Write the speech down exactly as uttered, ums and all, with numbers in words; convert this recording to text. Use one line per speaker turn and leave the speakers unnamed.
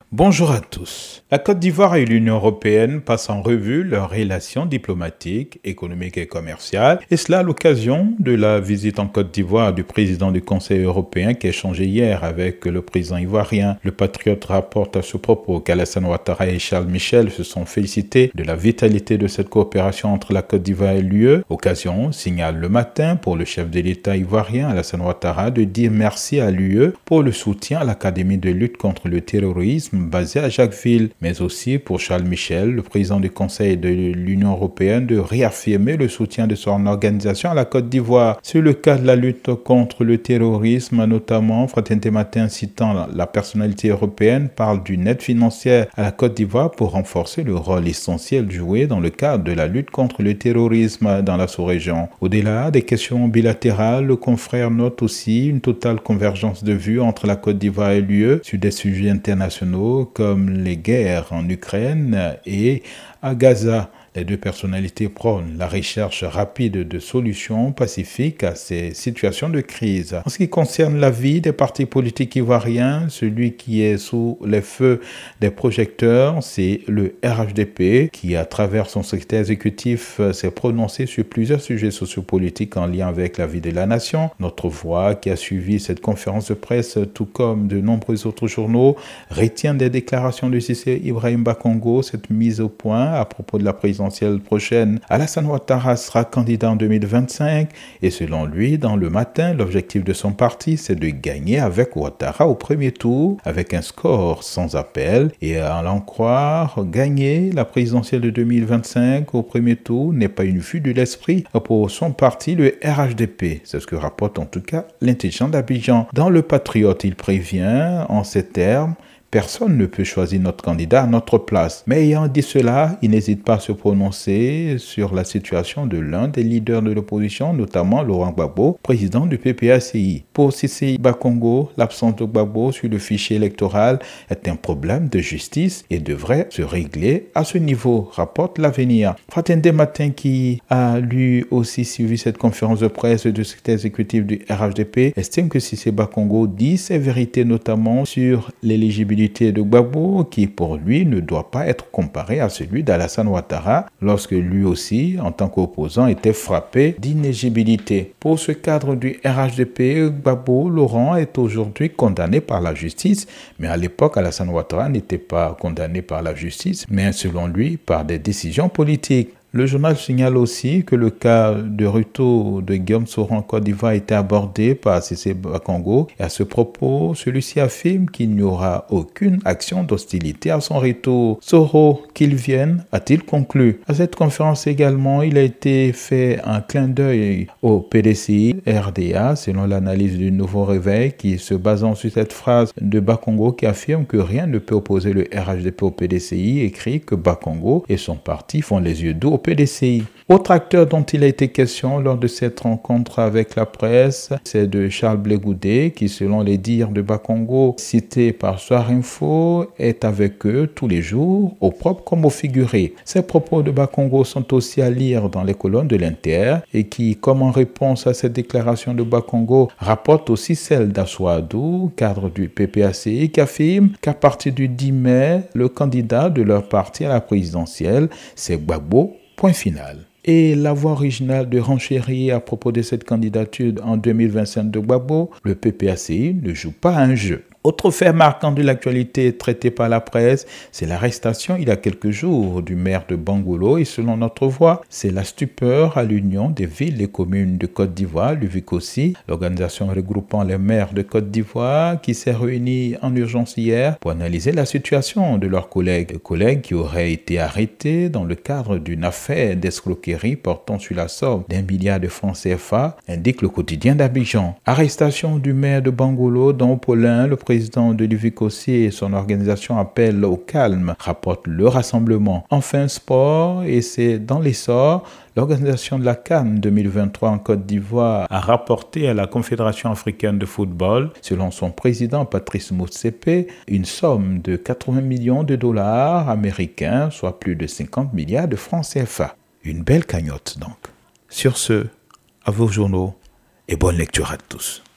Bonjour à tous. La Côte d'Ivoire et l'Union européenne passent en revue leurs relations diplomatiques, économiques et commerciales, et cela à l'occasion de la visite en Côte d'Ivoire du président du Conseil européen qui a échangé hier avec le président ivoirien. Le Patriote rapporte à ce propos qu'Alassane Ouattara et Charles Michel se sont félicités de la vitalité de cette coopération entre la Côte d'Ivoire et l'U E. Occasion, signale le matin pour le chef de l'État ivoirien Alassane Ouattara de dire merci à l'U E pour le soutien à l'Académie de lutte contre le terrorisme basé à Jacquesville, mais aussi pour Charles Michel, le président du Conseil de l'Union européenne, de réaffirmer le soutien de son organisation à la Côte d'Ivoire. Sur le cas de la lutte contre le terrorisme, notamment, Fraternité Matin, citant la personnalité européenne, parle d'une aide financière à la Côte d'Ivoire pour renforcer le rôle essentiel joué dans le cadre de la lutte contre le terrorisme dans la sous-région. Au-delà des questions bilatérales, le confrère note aussi une totale convergence de vues entre la Côte d'Ivoire et l'U E sur des sujets internationaux comme les guerres en Ukraine et à Gaza. Les deux personnalités prônent la recherche rapide de solutions pacifiques à ces situations de crise. En ce qui concerne la vie des partis politiques ivoiriens, celui qui est sous les feux des projecteurs, c'est le R H D P qui, à travers son secrétaire exécutif, s'est prononcé sur plusieurs sujets sociopolitiques en lien avec la vie de la nation. Notre Voix, qui a suivi cette conférence de presse, tout comme de nombreux autres journaux, retient des déclarations de Cissé Ibrahim Bakongo, cette mise au point à propos de la présidentielle prochaine. Alassane Ouattara sera candidat en deux mille vingt-cinq et selon lui, dans le matin, l'objectif de son parti, c'est de gagner avec Ouattara au premier tour avec un score sans appel et à l'en croire, gagner la présidentielle de deux mille vingt-cinq au premier tour n'est pas une vue de l'esprit pour son parti, le R H D P. C'est ce que rapporte en tout cas l'intelligent d'Abidjan. Dans le Patriote, il prévient en ces termes: personne ne peut choisir notre candidat à notre place. Mais ayant dit cela, il n'hésite pas à se prononcer sur la situation de l'un des leaders de l'opposition, notamment Laurent Gbagbo, président du P P A C I. Pour Cissé Bakongo, l'absence de Gbagbo sur le fichier électoral est un problème de justice et devrait se régler à ce niveau, rapporte l'Avenir. Fraternité Matin, qui a lui aussi suivi cette conférence de presse du secrétaire exécutif du R H D P, estime que Cissé Bakongo dit ses vérités, notamment sur l'éligibilité de Gbagbo, qui pour lui ne doit pas être comparé à celui d'Alassane Ouattara, lorsque lui aussi, en tant qu'opposant, était frappé d'inéligibilité. Pour ce cadre du R H D P, Gbagbo Laurent est aujourd'hui condamné par la justice, mais à l'époque, Alassane Ouattara n'était pas condamné par la justice, mais selon lui, par des décisions politiques. Le journal signale aussi que le cas de retour de Guillaume Soro en Côte d'Ivoire a été abordé par Cissé Bakongo et à ce propos, celui-ci affirme qu'il n'y aura aucune action d'hostilité à son retour. Soro, qu'il vienne, a-t-il conclu. À cette conférence également, il a été fait un clin d'œil au P D C I R D A selon l'analyse du Nouveau Réveil qui, se basant sur cette phrase de Bakongo qui affirme que rien ne peut opposer le R H D P au P D C I, écrit que Bakongo et son parti font les yeux doux au P D C I. Autre acteur dont il a été question lors de cette rencontre avec la presse, c'est de Charles Blé Goudé, qui, selon les dires de Bakongo, cité par Soir Info, est avec eux tous les jours, au propre comme au figuré. Ces propos de Bakongo sont aussi à lire dans les colonnes de l'Inter et qui, comme en réponse à cette déclaration de Bakongo, rapporte aussi celle d'Assoadou, cadre du P P A C I, qui affirme qu'à partir du dix mai, le candidat de leur parti à la présidentielle, c'est Gbagbo. Point final. Et la voix originale de renchérir à propos de cette candidature en deux mille vingt-cinq de Gbagbo, le P P A C I ne joue pas un jeu. Autre fait marquant de l'actualité traité par la presse, c'est l'arrestation il y a quelques jours du maire de Bangolo et selon notre voix, c'est la stupeur à l'Union des villes et communes de Côte d'Ivoire, l'U V I C aussi, l'organisation regroupant les maires de Côte d'Ivoire qui s'est réunie en urgence hier pour analyser la situation de leurs collègues, collègues qui auraient été arrêtés dans le cadre d'une affaire d'escroquerie portant sur la somme d'un milliard de francs C F A, indique le quotidien d'Abidjan. Arrestation du maire de Bangolo dont Paulin, le président de l'U V I C aussi et son organisation appellent au calme, rapporte le rassemblement. Enfin, sport, et c'est dans l'essor, l'organisation de la CAN deux mille vingt-trois en Côte d'Ivoire a rapporté à la Confédération africaine de football, selon son président Patrice Motsepe, une somme de quatre-vingts millions de dollars américains, soit plus de cinquante milliards de francs C F A. Une belle cagnotte donc. Sur ce, à vos journaux et bonne lecture à tous.